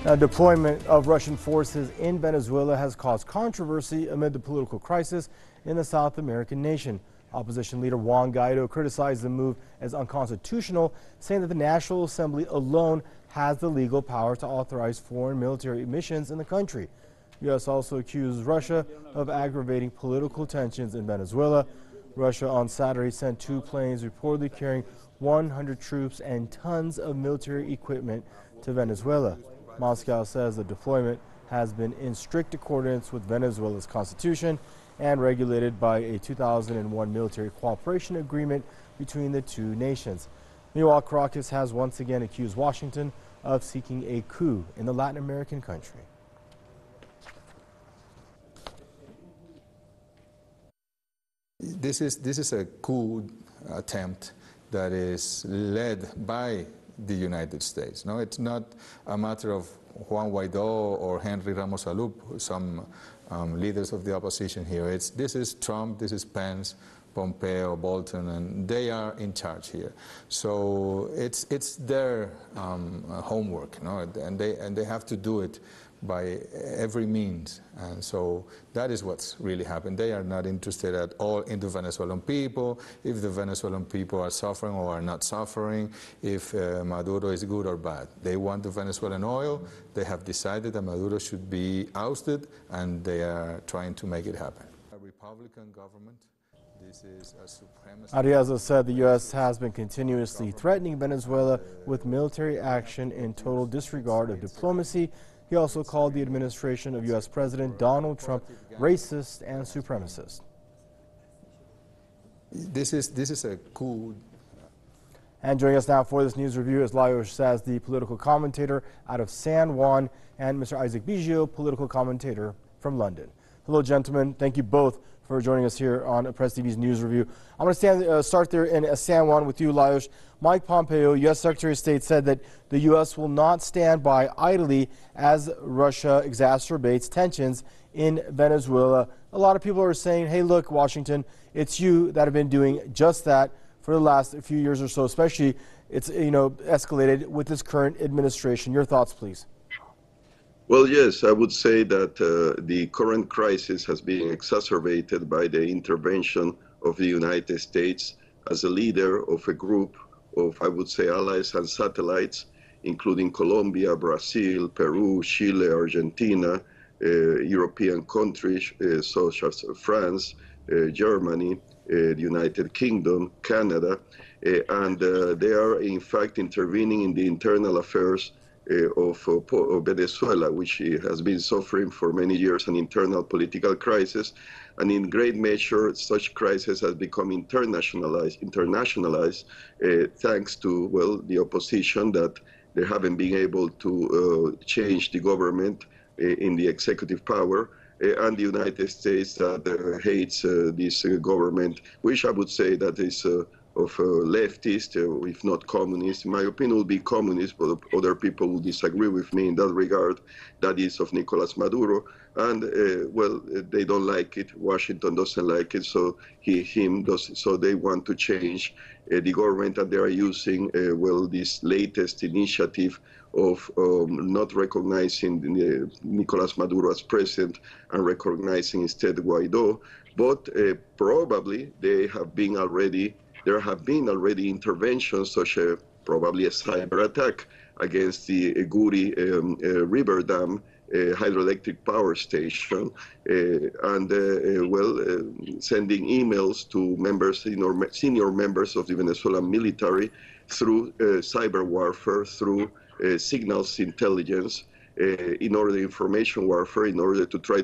Now, deployment of Russian forces in Venezuela has caused controversy amid the political crisis in the South American nation. Opposition leader Juan Guaido criticized the move as unconstitutional, saying that the National Assembly alone has the legal power to authorize foreign military missions in the country. The U.S. also accused Russia of aggravating political tensions in Venezuela. Russia on Saturday sent 2 planes reportedly carrying 100 troops and tons of military equipment to Venezuela. Moscow says the deployment has been in strict accordance with Venezuela's constitution and regulated by a 2001 military cooperation agreement between the two nations. Meanwhile, Caracas has once again accused Washington of seeking a coup in the Latin American country. This is a coup attempt that is led by the United States. No, it's not a matter of Juan Guaido or Henry Ramos Alup, some leaders of the opposition here. This is Trump, this is Pence, Pompeo, Bolton, and they are in charge here. So it's their homework, no? and they have to do it by every means. And so that is what's really happened. They are not interested at all in the Venezuelan people, if the Venezuelan people are suffering or are not suffering, if Maduro is good or bad. They want the Venezuelan oil. They have decided that Maduro should be ousted, and they are trying to make it happen. A Republican government. This is a supremacist. Arriaza said the U.S. has been continuously threatening Venezuela with military action in total disregard of diplomacy. He also called the administration of U.S. President Donald Trump racist and supremacist. This is a coup. And joining us now for this news review is Lajos Saz, the political commentator out of San Juan, and Mr. Isaac Biggio, political commentator from London. Hello, gentlemen. Thank you both for joining us here on Press TV's News Review. I'm going to start there in San Juan with you, Lajos. Mike Pompeo, U.S. Secretary of State, said that the U.S. will not stand by idly as Russia exacerbates tensions in Venezuela. A lot of people are saying, hey, look, Washington, it's you that have been doing just that for the last few years or so, especially it's escalated with this current administration. Your thoughts, please. Well, yes, I would say that the current crisis has been exacerbated by the intervention of the United States as a leader of a group of, I would say, allies and satellites, including Colombia, Brazil, Peru, Chile, Argentina, European countries such as France, Germany, the United Kingdom, Canada, and they are in fact intervening in the internal affairs of Venezuela, which has been suffering for many years an internal political crisis, and in great measure such crisis has become internationalized thanks to, well, the opposition that they haven't been able to change the government in the executive power, and the United States that hates this government, which I would say that is of leftist, if not communist. In my opinion, will be communist, but other people will disagree with me in that regard. That is of Nicolas Maduro, and well, they don't like it. Washington doesn't like it, so so they want to change the government, and they are using well, this latest initiative of not recognizing Nicolas Maduro as president and recognizing instead Guaido. But probably there have been already interventions, such as probably a cyber attack against the Guri River Dam hydroelectric power station, and sending emails to members, senior members of the Venezuelan military through cyber warfare, through signals intelligence, in order information warfare, in order to try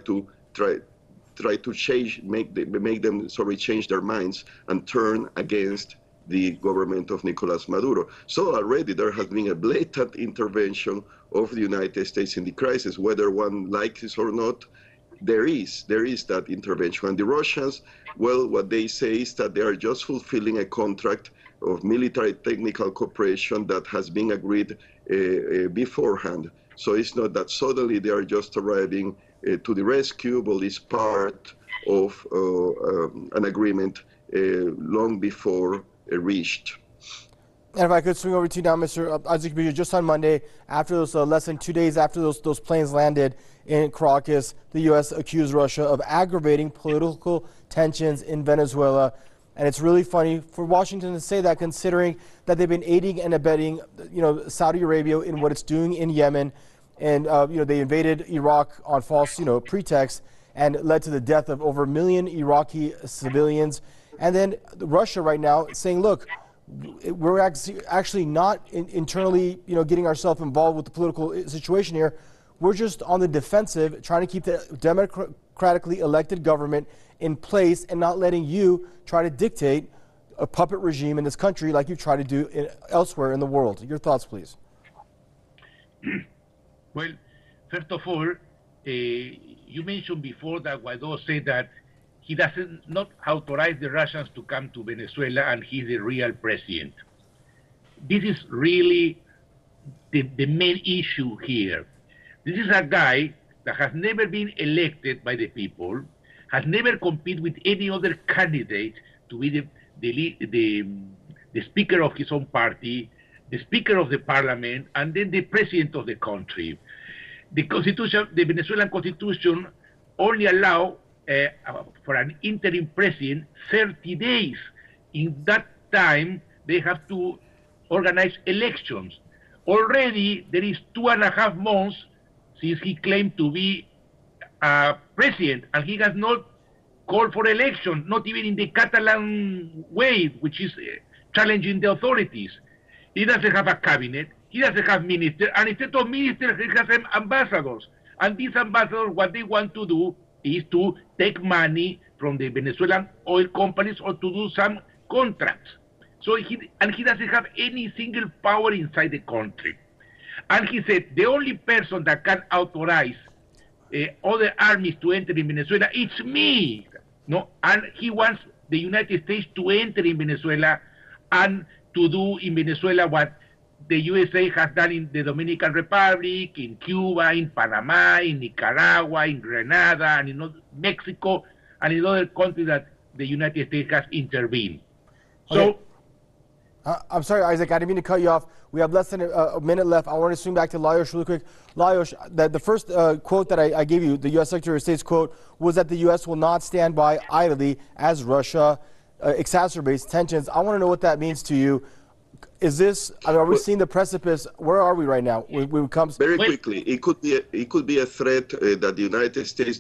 to change, make them change their minds and turn against the government of Nicolas Maduro. So already there has been a blatant intervention of the United States in the crisis, whether one likes it or not. There is that intervention. And the Russians, well, what they say is that they are just fulfilling a contract of military technical cooperation that has been agreed beforehand. So it's not that suddenly they are just arriving to the rescue, but it's part of an agreement long before reached. And if I could swing over to you now, Mr. Isaac Abijo, just on Monday, after those less than 2 days after those planes landed in Caracas, the U.S. accused Russia of aggravating political tensions in Venezuela. And it's really funny for Washington to say that, considering that they've been aiding and abetting, Saudi Arabia in what it's doing in Yemen, and they invaded Iraq on false, pretext, and led to the death of over 1 million Iraqi civilians. And then Russia right now saying, look, we're actually not internally, getting ourselves involved with the political situation here. We're just on the defensive, trying to keep the democratically elected government in place and not letting you try to dictate a puppet regime in this country like you try to do elsewhere in the world. Your thoughts, please. Well, first of all, you mentioned before that Guaidó said that he doesn't not authorize the Russians to come to Venezuela and he's the real president. This is really the main issue here. This is a guy that has never been elected by the people, has never competed with any other candidate to be the speaker of his own party, the speaker of the parliament, and then the president of the country. The constitution, the Venezuelan constitution, only allow for an interim president 30 days. In that time, they have to organize elections. Already, there is 2.5 months since he claimed to be president, and he has not called for election, not even in the Catalan way, which is challenging the authorities. He doesn't have a cabinet, he doesn't have ministers, and instead of ministers, he has ambassadors. And these ambassadors, what they want to do is to take money from the Venezuelan oil companies or to do some contracts. So he doesn't have any single power inside the country. And he said the only person that can authorize other armies to enter in Venezuela, it's me. No, and he wants the United States to enter in Venezuela and to do in Venezuela what the USA has done in the Dominican Republic, in Cuba, in Panama, in Nicaragua, in Grenada, and in Mexico, and in other countries that the United States has intervened. Okay. So, I'm sorry, Isaac, I didn't mean to cut you off. We have less than a minute left. I want to swing back to Lajos really quick. Lajos, the first quote that I gave you, the U.S. Secretary of State's quote, was that the U.S. will not stand by idly as Russia exacerbates tensions. I want to know what that means to you. Is this? Are we seeing the precipice? Where are we right now? When it comes very quickly, it could be a threat that the United States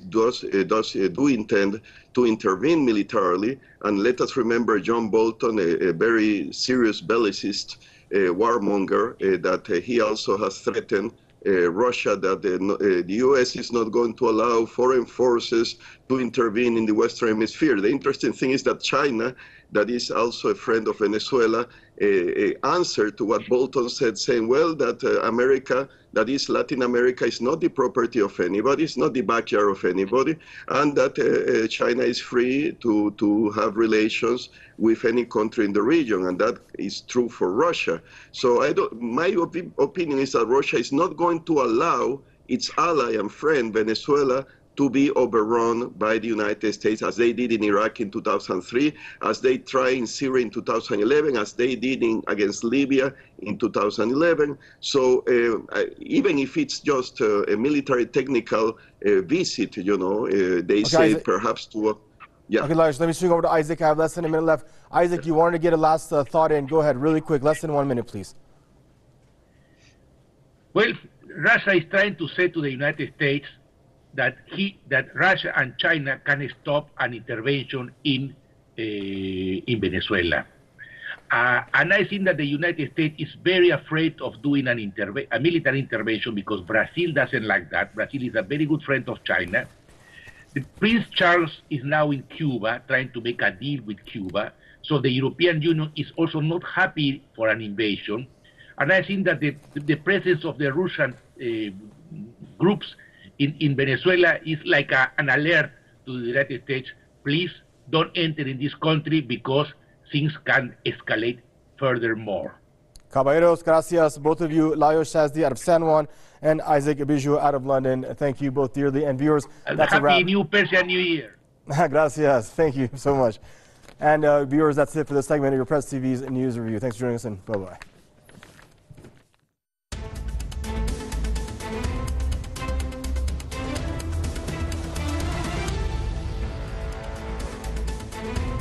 do intend to intervene militarily. And let us remember John Bolton, a very serious bellicist, warmonger, that he also has threatened Russia that the U.S. is not going to allow foreign forces to intervene in the Western Hemisphere. The interesting thing is that China, that is also a friend of Venezuela, answered to what Bolton said, saying, well, that America, that is Latin America, is not the property of anybody, it's not the backyard of anybody, and that China is free to have relations with any country in the region, and that is true for Russia. So my opinion is that Russia is not going to allow its ally and friend, Venezuela, to be overrun by the United States, as they did in Iraq in 2003, as they tried in Syria in 2011, as they did against Libya in 2011. So even if it's just a military technical visit, they say Isaac, perhaps to... Yeah. Okay, Lajos, let me swing over to Isaac. I have less than a minute left. Isaac, you wanted to get a last thought in. Go ahead, really quick. Less than 1 minute, please. Well, Russia is trying to say to the United States that Russia and China can stop an intervention in Venezuela. And I think that the United States is very afraid of doing a military intervention because Brazil doesn't like that. Brazil is a very good friend of China. Prince Charles is now in Cuba trying to make a deal with Cuba. So the European Union is also not happy for an invasion. And I think that the presence of the Russian groups in Venezuela is like an alert to the United States. Please don't enter in this country because things can escalate furthermore. Caballeros, gracias, both of you. Lajos Shazdi out of San Juan and Isaac Abijo out of London. Thank you both dearly. And viewers, that's a wrap. Happy New Persian New Year. Gracias. Thank you so much. And viewers, that's it for this segment of your Press TV's News Review. Thanks for joining us, and bye-bye.